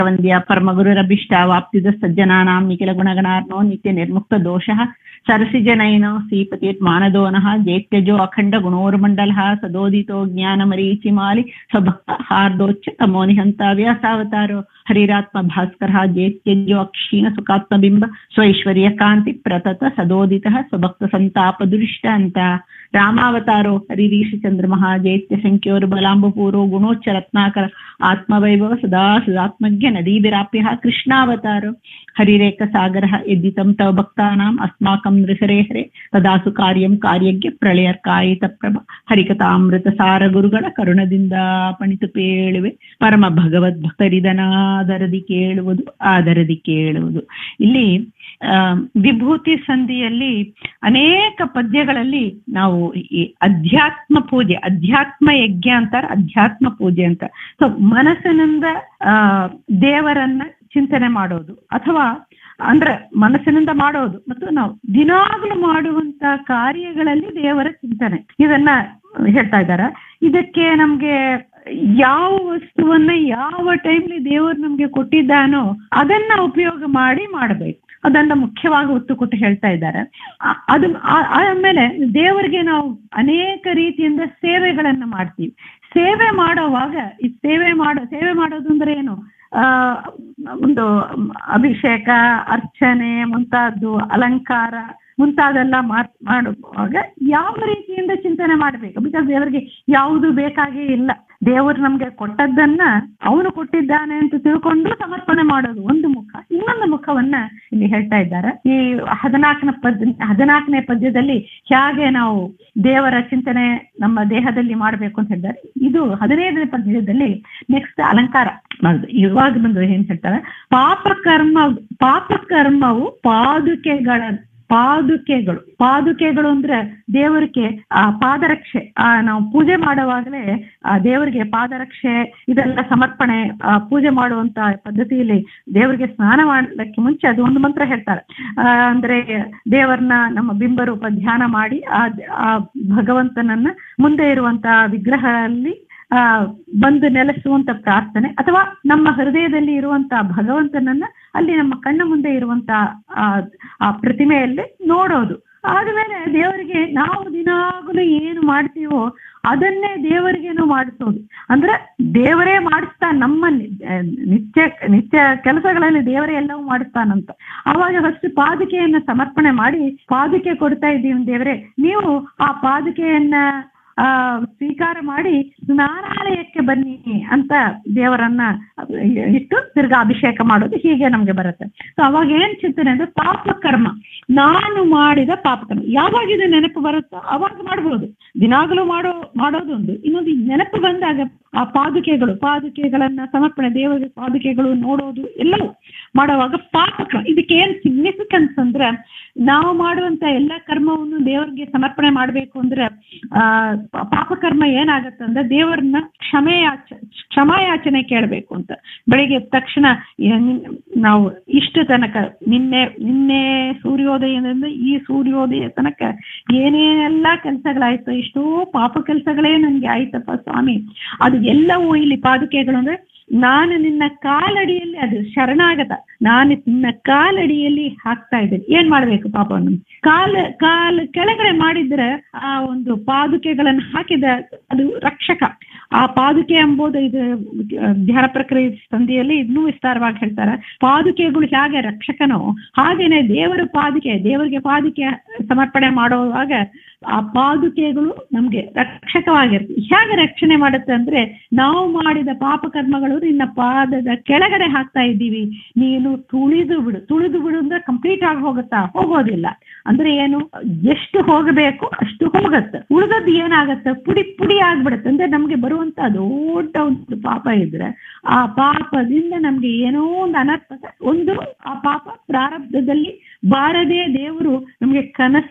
ವಂದ್ಯ ಪರಮಗುರುರಭಿಷ್ಟ ವಾಪ್ತಿದ ಸಜ್ಜನಾನಾಂ ನಿಖಿಲ ಗುಣಗಣಾರ್ನೋ ನಿತ್ಯ ನಿರ್ಮುಕ್ತ ದೋಷಃ ಸರಸಿಜನೈನೋ ಶ್ರೀಪತಿರ್ ಮಾನದೋನಃ ಜೇತ್ಯಜೋ ಅಖಂಡ ಗುಣೋರ್ಮಂಡಲಃ ಸದೋದಿತೋ ಜ್ಞಾನಮರೀಚಿಮಾಲಿ ಸ್ವಭಕ್ತ ಹಾರ್ದೋಚ್ಚ ತಮೋ ನಿಹಂತ ವ್ಯಾಸಾವತಾರೋ ಹರಿರಾತ್ಮ ಭಾಸ್ಕರ ಜೇತ್ಯಜೋ ಅಕ್ಷೀಣ ಸುಖಾತ್ಮಬಿಂಬ ಸ್ವೈಶ್ವರ್ಯ ಕಾಂತಿ ಪ್ರತತ ಸದೋದಿತಃ ಸ್ವಭಕ್ತ ಸಂತಾಪ ದುರಿಷ್ಟ ಅಂತ ರಾಮಾವತಾರೋ ಹರಿರೀಶ ಚಂದ್ರಮಃ ಜೈತ್ಯ ಸಂಖ್ಯೋರ್ಬಲಾಂಬಪೂರೋ ಗುಣೋಚ್ಚ ರತ್ನಾಕರ ಆತ್ಮವೈಭವ ಸದಾ ಸದಾತ್ಮಜ್ಞ ನದೀಭಿರಾಪ್ಯ ಕೃಷ್ಣಾವತಾರೋ ಹರಿರೇಕ ಸಾಗರ ಯದ್ದಿತಂ ತವ ಭಕ್ತಾನಾಂ ಅಸ್ಮಾಕಂ ನೃಸರೆ ಹರೆ ತದಾಸು ಕಾರ್ಯಂ ಕಾರ್ಯಜ್ಞ ಪ್ರಳಯರ್ಕಾಯಿತ ಪ್ರಭ ಹರಿಕಥಾಮೃತ ಸಾರ ಗುರುಗಳ ಕರುಣದಿಂದ ಪಣಿತು ಪೇಳುವೆ ಪರಮ ಭಗವದ್ಭಕ್ತರಿದನಾದರದಿ ಕೇಳುವುದು ಆದರದಿ ಕೇಳುವುದು. ಇಲ್ಲಿ ವಿಭೂತಿ ಸಂಧಿಯಲ್ಲಿ ಅನೇಕ ಪದ್ಯಗಳಲ್ಲಿ ನಾವು ಈ ಅಧ್ಯಾತ್ಮ ಪೂಜೆ, ಅಧ್ಯಾತ್ಮ ಯಜ್ಞ ಅಂತಾರೆ, ಅಧ್ಯಾತ್ಮ ಪೂಜೆ ಅಂತ. ಸೊ ಮನಸ್ಸಿನಿಂದ ದೇವರನ್ನ ಚಿಂತನೆ ಮಾಡೋದು, ಅಥವಾ ಅಂದ್ರೆ ಮನಸ್ಸಿನಿಂದ ಮಾಡೋದು ಮತ್ತು ನಾವು ದಿನಾಗ್ಲೂ ಮಾಡುವಂತ ಕಾರ್ಯಗಳಲ್ಲಿ ದೇವರ ಚಿಂತನೆ, ಇದನ್ನ ಹೇಳ್ತಾ ಇದ್ದಾರೆ. ಇದಕ್ಕೆ ನಮ್ಗೆ ಯಾವ ವಸ್ತುವನ್ನ ಯಾವ ಟೈಮ್ಲಿ ದೇವರು ನಮ್ಗೆ ಕೊಟ್ಟಿದ್ದಾನೋ ಅದನ್ನ ಉಪಯೋಗ ಮಾಡಿ ಮಾಡಬೇಕು, ಅದನ್ನ ಮುಖ್ಯವಾಗಿ ಒತ್ತು ಕೊಟ್ಟು ಹೇಳ್ತಾ ಇದ್ದಾರೆ. ಅದು ಆಮೇಲೆ ದೇವರಿಗೆ ನಾವು ಅನೇಕ ರೀತಿಯಿಂದ ಸೇವೆಗಳನ್ನ ಮಾಡ್ತೀವಿ. ಸೇವೆ ಮಾಡೋವಾಗ ಈ ಸೇವೆ ಮಾಡೋದು ಅಂದ್ರೆ ಏನು, ಒಂದು ಅಭಿಷೇಕ, ಅರ್ಚನೆ ಮುಂತಾದ್ದು, ಅಲಂಕಾರ ಮುಂತಾದೆಲ್ಲ ಮಾಡುವಾಗ ಯಾವ ರೀತಿಯಿಂದ ಚಿಂತನೆ ಮಾಡಬೇಕು. ಬಿಕಾಸ್ ದೇವರಿಗೆ ಯಾವುದು ಬೇಕಾಗೇ ಇಲ್ಲ, ದೇವರು ನಮ್ಗೆ ಕೊಟ್ಟದ್ದನ್ನ ಅವನು ಕೊಟ್ಟಿದ್ದಾನೆ ಅಂತ ತಿಳ್ಕೊಂಡು ಸಮರ್ಪಣೆ ಮಾಡೋದು ಒಂದು ಮುಖ. ಇನ್ನೊಂದು ಮುಖವನ್ನ ಇಲ್ಲಿ ಹೇಳ್ತಾ ಇದ್ದಾರೆ. ಈ 14ನೇ ಪದ್ಯದಲ್ಲಿ ಹೇಗೆ ನಾವು ದೇವರ ಚಿಂತನೆ ನಮ್ಮ ದೇಹದಲ್ಲಿ ಮಾಡಬೇಕು ಅಂತ ಹೇಳಿದ್ದಾರೆ. ಇದು 15ನೇ ಪದ್ಯದಲ್ಲಿ ನೆಕ್ಸ್ಟ್ ಅಲಂಕಾರ ಮಾಡುದು. ಇವಾಗ ಬಂದು ಏನ್ ಹೇಳ್ತಾರೆ, ಪಾಪಕರ್ಮವು ಪಾದುಕೆಗಳು ಅಂದ್ರೆ ದೇವರಿಗೆ ಆ ಪಾದರಕ್ಷೆ, ನಾವು ಪೂಜೆ ಮಾಡುವಾಗಲೇ ಆ ದೇವರಿಗೆ ಪಾದರಕ್ಷೆ ಇದೆಲ್ಲ ಸಮರ್ಪಣೆ, ಪೂಜೆ ಮಾಡುವಂತ ಪದ್ಧತಿಯಲ್ಲಿ ದೇವರಿಗೆ ಸ್ನಾನ ಮಾಡಲಿಕ್ಕೆ ಮುಂಚೆ ಅದು ಒಂದು ಮಂತ್ರ ಹೇಳ್ತಾರೆ. ಅಂದ್ರೆ ದೇವರನ್ನ ನಮ್ಮ ಬಿಂಬರೂಪ ಧ್ಯಾನ ಮಾಡಿ ಆ ಭಗವಂತನನ್ನ ಮುಂದೆ ಇರುವಂತ ವಿಗ್ರಹದಲ್ಲಿ ಬಂದು ನೆಲೆಸುವಂತ ಪ್ರಾರ್ಥನೆ, ಅಥವಾ ನಮ್ಮ ಹೃದಯದಲ್ಲಿ ಇರುವಂತ ಭಗವಂತನನ್ನ ಅಲ್ಲಿ ನಮ್ಮ ಕಣ್ಣ ಮುಂದೆ ಇರುವಂತ ಆ ಪ್ರತಿಮೆಯಲ್ಲಿ ನೋಡೋದು. ಆದ್ಮೇಲೆ ದೇವರಿಗೆ ನಾವು ದಿನಾಗಲೂ ಏನು ಮಾಡ್ತೀವೋ ಅದನ್ನೇ ದೇವರಿಗೇನು ಮಾಡಿಸೋದು. ಅಂದ್ರೆ ದೇವರೇ ಮಾಡಿಸ್ತಾನ, ನಮ್ಮ ನಿತ್ಯ ಕೆಲಸಗಳಲ್ಲಿ ದೇವರೇ ಎಲ್ಲವೂ ಮಾಡಿಸ್ತಾನಂತ. ಆವಾಗ ಫಸ್ಟ್ ಪಾದುಕೆಯನ್ನ ಸಮರ್ಪಣೆ ಮಾಡಿ, ಪಾದುಕೆ ಕೊಡ್ತಾ ಇದ್ದೀವಿ ದೇವರೇ, ನೀವು ಆ ಪಾದುಕೆಯನ್ನ ಸ್ವೀಕಾರ ಮಾಡಿ ಸ್ನಾನಾಲಯಕ್ಕೆ ಬನ್ನಿ ಅಂತ ದೇವರನ್ನ ಇಟ್ಟು ತಿರ್ಗಾ ಅಭಿಷೇಕ ಮಾಡೋದು. ಹೀಗೆ ನಮ್ಗೆ ಬರುತ್ತೆ. ಸೊ ಅವಾಗ ಏನ್ ಚಿಂತನೆ ಅಂದ್ರೆ ಪಾಪಕರ್ಮ, ನಾನು ಮಾಡಿದ ಪಾಪಕರ್ಮ ಯಾವಾಗ ಇದು ನೆನಪು ಬರುತ್ತೋ ಅವಾಗ ಮಾಡ್ಬೋದು. ದಿನಾಗಲೂ ಮಾಡೋದೊಂದು, ಇನ್ನೊಂದು ನೆನಪು ಬಂದಾಗ ಆ ಪಾದುಕೆಗಳನ್ನ ಸಮರ್ಪಣೆ, ದೇವರಿಗೆ ಪಾದುಕೆಗಳು ನೋಡೋದು ಎಲ್ಲವೂ ಮಾಡುವಾಗ ಪಾಪಕರ್ಮ. ಇದಕ್ಕೆ ಏನ್ ಸಿಗ್ನಿಫಿಕೆನ್ಸ್ ಅಂದ್ರೆ, ನಾವು ಮಾಡುವಂತ ಎಲ್ಲ ಕರ್ಮವನ್ನು ದೇವರಿಗೆ ಸಮರ್ಪಣೆ ಮಾಡ್ಬೇಕು ಅಂದ್ರೆ ಪಾಪಕರ್ಮ ಏನಾಗತ್ತಂದ್ರೆ ದೇವರನ್ನ ಕ್ಷಮಾಯಾಚನೆ ಕೇಳಬೇಕು ಅಂತ. ಬೆಳಿಗ್ಗೆ ತಕ್ಷಣ ನಾವು ಇಷ್ಟು ತನಕ ನಿನ್ನೆ ಸೂರ್ಯೋದಯದಿಂದ ಈ ಸೂರ್ಯೋದಯ ತನಕ ಏನೇನೆಲ್ಲ ಕೆಲಸಗಳಾಯ್ತು, ಎಷ್ಟೋ ಪಾಪ ಕೆಲಸಗಳೇ ನನ್ಗೆ ಆಯ್ತಪ್ಪ ಸ್ವಾಮಿ, ಅದು ಎಲ್ಲವೂ ಇಲ್ಲಿ ಪಾದುಕೆಗಳು ಅಂದ್ರೆ ನಾನು ನಿನ್ನ ಕಾಲಡಿಯಲ್ಲಿ, ಅದು ಶರಣಾಗತ, ನಾನು ನಿನ್ನ ಕಾಲಡಿಯಲ್ಲಿ ಹಾಕ್ತಾ ಇದ್ದೇನೆ. ಏನ್ ಮಾಡ್ಬೇಕು ಪಾಪವನ್ನು, ಕಾಲ ಕೆಳಗಡೆ ಮಾಡಿದ್ರೆ ಆ ಒಂದು ಪಾದುಕೆಗಳನ್ನು ಹಾಕಿದ ಅದು ರಕ್ಷಕ. ಆ ಪಾದುಕೆ ಎಂಬುದು ಇದು ಧ್ಯಾನ ಪ್ರಕ್ರಿಯೆ ಸಂಧಿಯಲ್ಲಿ ಇನ್ನೂ ವಿಸ್ತಾರವಾಗಿ ಹೇಳ್ತಾರೆ. ಪಾದುಕೆಗಳು ಹೇಗೆ ರಕ್ಷಕನೋ ಹಾಗೇನೆ ದೇವರಿಗೆ ಪಾದುಕೆ ಸಮರ್ಪಣೆ ಮಾಡುವಾಗ ಆ ಪಾದುಕೆಗಳು ನಮ್ಗೆ ರಕ್ಷಕವಾಗಿರ್ತವೆ. ಹೇಗೆ ರಕ್ಷಣೆ ಮಾಡುತ್ತೆ ಅಂದ್ರೆ, ನಾವು ಮಾಡಿದ ಪಾಪಕರ್ಮಗಳು ನಿನ್ನ ಪಾದದ ಕೆಳಗಡೆ ಹಾಕ್ತಾ ಇದ್ದೀವಿ, ನೀನು ತುಳಿದು ಬಿಡು ಅಂದ್ರೆ ಕಂಪ್ಲೀಟ್ ಆಗಿ ಹೋಗೋದಿಲ್ಲ. ಅಂದ್ರೆ ಏನು, ಎಷ್ಟು ಹೋಗಬೇಕು ಅಷ್ಟು ಹೋಗತ್ತೆ, ಉಳಿದದ್ದು ಏನಾಗತ್ತೆ ಪುಡಿ ಆಗ್ಬಿಡುತ್ತೆ. ಅಂದ್ರೆ ನಮ್ಗೆ ಬರುವಂತ ದೊಡ್ಡ ಒಂದು ಪಾಪ ಇದ್ರೆ ಆ ಪಾಪದಿಂದ ನಮ್ಗೆ ಏನೋ ಒಂದು ಅನರ್ಥ, ಒಂದು ಆ ಪಾಪ ಪ್ರಾರಬ್ಧದಲ್ಲಿ ಬಾರದೆ ದೇವರು ನಮ್ಗೆ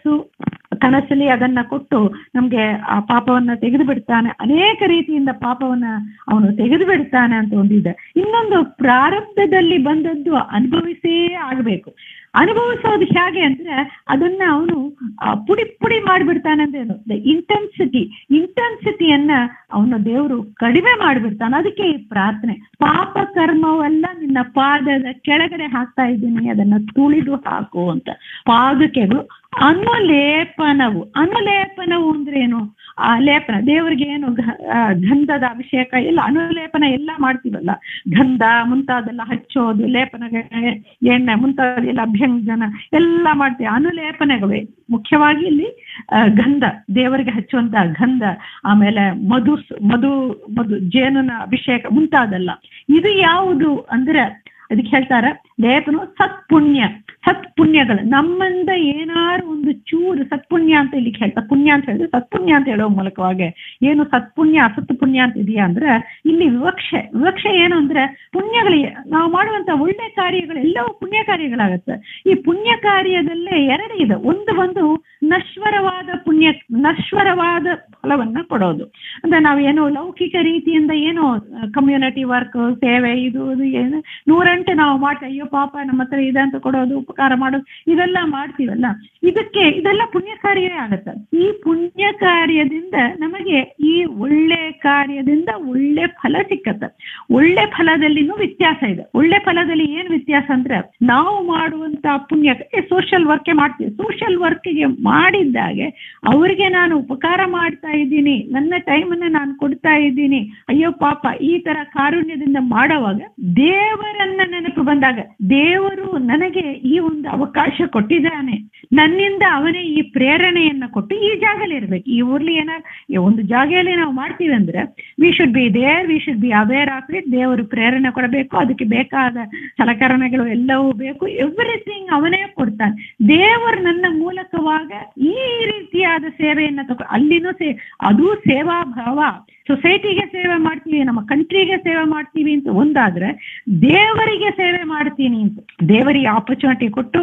ಕನಸಲ್ಲಿ ಅದನ್ನ ಕೊಟ್ಟು ನಮ್ಗೆ ಆ ಪಾಪವನ್ನ ತೆಗೆದು ಬಿಡ್ತಾನೆ. ಅನೇಕ ರೀತಿಯಿಂದ ಪಾಪವನ್ನ ಅವನು ತೆಗೆದು ಬಿಡ್ತಾನೆ ಅಂತ ಒಂದಿದೆ. ಇನ್ನೊಂದು ಪ್ರಾರಬ್ಧದಲ್ಲಿ ಬಂದದ್ದು ಅನುಭವಿಸೇ ಆಗ್ಬೇಕು. ಅನುಭವಿಸೋದು ಹೇಗೆ ಅಂದ್ರೆ ಅದನ್ನ ಅವನು ಪುಡಿ ಪುಡಿ ಮಾಡಿಬಿಡ್ತಾನೆ ಅಂದೇನು, ಇಂಟೆನ್ಸಿಟಿಯನ್ನ ಅವನು ದೇವರು ಕಡಿಮೆ ಮಾಡಿಬಿಡ್ತಾನೆ. ಅದಕ್ಕೆ ಈ ಪ್ರಾರ್ಥನೆ, ಪಾಪ ಕರ್ಮವೆಲ್ಲ ನಿನ್ನ ಪಾದದ ಕೆಳಗಡೆ ಹಾಕ್ತಾ ಇದ್ದೀನಿ, ಅದನ್ನ ತುಳಿದು ಹಾಕು ಅಂತ. ಪಾದುಕೆಗಳು ಅನುಲೇಪನವು ಅಂದ್ರೆ ಏನು? ಆ ಲೇಪನ ದೇವರಿಗೆ ಏನು ಗಂಧದ ಅಭಿಷೇಕ ಎಲ್ಲ ಅನುಲೇಪನ ಎಲ್ಲ ಮಾಡ್ತೀವಲ್ಲ, ಗಂಧ ಮುಂತಾದೆಲ್ಲ ಹಚ್ಚೋದು, ಲೇಪನ ಎಣ್ಣೆ ಮುಂತಾದೆಲ್ಲ ಅಭ್ಯಂಜನ ಎಲ್ಲ ಮಾಡ್ತೀವಿ. ಅನುಲೇಪನೆಗಳೇ ಮುಖ್ಯವಾಗಿ ಇಲ್ಲಿ ಗಂಧ, ದೇವರಿಗೆ ಹಚ್ಚುವಂತ ಗಂಧ, ಆಮೇಲೆ ಮಧು ಮಧು ಮಧು ಜೇನುನ ಅಭಿಷೇಕ ಮುಂತಾದೆಲ್ಲ. ಇದು ಯಾವುದು ಅಂದ್ರೆ ಅದಕ್ಕೆ ಹೇಳ್ತಾರ ಲೇಪನ ಸತ್ಪುಣ್ಯಗಳು. ನಮ್ಮಿಂದ ಏನಾರು ಒಂದು ಚೂರು ಸತ್ಪುಣ್ಯ ಅಂತ ಇಲ್ಲಿ ಹೇಳ್ತಾರೆ. ಪುಣ್ಯ ಅಂತ ಹೇಳಿದ್ರೆ ಸತ್ಪುಣ್ಯ ಅಂತ ಹೇಳೋ ಮೂಲಕವಾಗಿ ಏನು ಸತ್ಪುಣ್ಯ ಅಸತ್ ಪುಣ್ಯ ಅಂತ ಇದೆಯಾ ಅಂದ್ರೆ ಇಲ್ಲಿ ವಿವಕ್ಷೆ ಏನು ಅಂದ್ರೆ ಪುಣ್ಯಗಳಿಗೆ ನಾವು ಮಾಡುವಂತ ಒಳ್ಳೆ ಕಾರ್ಯಗಳೆಲ್ಲವೂ ಪುಣ್ಯ ಕಾರ್ಯಗಳಾಗತ್ತೆ. ಈ ಪುಣ್ಯ ಕಾರ್ಯದಲ್ಲೇ ಎರಡು ಇದೆ. ಒಂದು ನಶ್ವರವಾದ ಫಲವನ್ನ ಕೊಡೋದು ಅಂದ್ರೆ ನಾವೇನು ಲೌಕಿಕ ರೀತಿಯಿಂದ ಏನೋ ಕಮ್ಯುನಿಟಿ ವರ್ಕ್ ಸೇವೆ ಇದು ಏನು 108 ನಾವು ಮಾಡ್ತೀವಿ, ಅಯ್ಯೋ ಪಾಪ ನಮ್ಮ ಹತ್ರ ಇದೆ ಅಂತ ಕೊಡೋದು, ಉಪಕಾರ ಮಾಡೋದು, ಇದೆಲ್ಲ ಮಾಡ್ತೀವಲ್ಲ, ಇದೆಲ್ಲ ಪುಣ್ಯ ಕಾರ್ಯವೇ ಆಗತ್ತೆ. ಈ ಪುಣ್ಯ ಕಾರ್ಯದಿಂದ ನಮಗೆ ಈ ಒಳ್ಳೆ ಕಾರ್ಯದಿಂದ ಒಳ್ಳೆ ಫಲ ಸಿಕ್ಕತ್ತೆ. ಒಳ್ಳೆ ಫಲದಲ್ಲಿನೂ ವ್ಯತ್ಯಾಸ ಇದೆ. ಒಳ್ಳೆ ಫಲದಲ್ಲಿ ಏನ್ ವ್ಯತ್ಯಾಸ ಅಂದ್ರೆ ನಾವು ಮಾಡುವಂತ ಪುಣ್ಯ ಸೋಷಿಯಲ್ ವರ್ಕ್ ಮಾಡ್ತೀವಿ. ಸೋಷಿಯಲ್ ವರ್ಕ್ಗೆ ಮಾಡಿದ್ದಾಗೆ ಅವರಿಗೆ ನಾನು ಉಪಕಾರ ಮಾಡ್ತಾ ಇದ್ದೀನಿ, ನನ್ನ ಟೈಮನ್ನ ನಾನು ಕೊಡ್ತಾ ಇದ್ದೀನಿ, ಅಯ್ಯೋ ಪಾಪ ಈ ತರ ಕಾರುಣ್ಯದಿಂದ ಮಾಡೋವಾಗ ದೇವರನ್ನ ನೆನಪು ಬಂದಾಗ ದೇವರು ನನಗೆ ಈ ಒಂದು ಅವಕಾಶ ಕೊಟ್ಟಿದ್ದಾನೆ, ನನ್ನಿಂದ ಅವನೇ ಈ ಪ್ರೇರಣೆಯನ್ನ ಕೊಟ್ಟು ಈ ಜಾಗದಲ್ಲಿ ಇರ್ಬೇಕು. ಈ ಊರ್ಲಿ ಒಂದು ಜಾಗೆಯಲ್ಲಿ ನಾವು ಮಾಡ್ತೀವಿ ಅಂದ್ರೆ we should be there, we should be aware of it. ದೇವರು ಪ್ರೇರಣೆ ಕೊಡಬೇಕು, ಅದಕ್ಕೆ ಬೇಕಾದ ಸಲಕರಣೆಗಳು ಎಲ್ಲವೂ ಬೇಕು, ಎವ್ರಿಥಿಂಗ್ ಅವನೇ ಕೊಡ್ತಾನೆ. ದೇವರು ನನ್ನ ಮೂಲಕವಾಗ ಈ ರೀತಿಯಾದ ಸೇವೆಯನ್ನ ಅಲ್ಲಿನೂ ಅದು ಸೇವಾ ಭಾವ. ಸೊಸೈಟಿಗೆ ಸೇವೆ ಮಾಡ್ತೀವಿ, ನಮ್ಮ ಕಂಟ್ರಿಗೆ ಸೇವೆ ಮಾಡ್ತೀವಿ ಅಂತ ಒಂದಾದ್ರೆ ದೇವರಿಗೆ ಸೇವೆ ಮಾಡ್ತೀನಿ ಅಂತ ದೇವರಿಗೆ ಆಪರ್ಚುನಿಟಿ ಕೊಟ್ಟು